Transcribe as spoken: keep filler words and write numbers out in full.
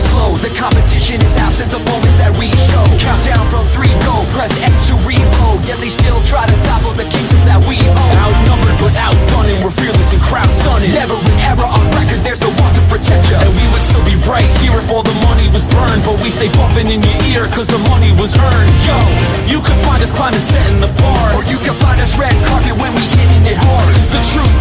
slow. The competition is absent the moment that we show. Countdown from three, go, press X to reload. Yet they still try to topple the kingdom that we own. Outnumbered but outdone, and we're fearless and crowd stunning. Never an error on record, there's no one to protect ya. And we would still be right here if all the money was burned. But we stay bumping in your ear cause the money was earned. Yo, you can find us climbing, setting the bar, or you can find us red carpet when we hitting it hard. Cause the truth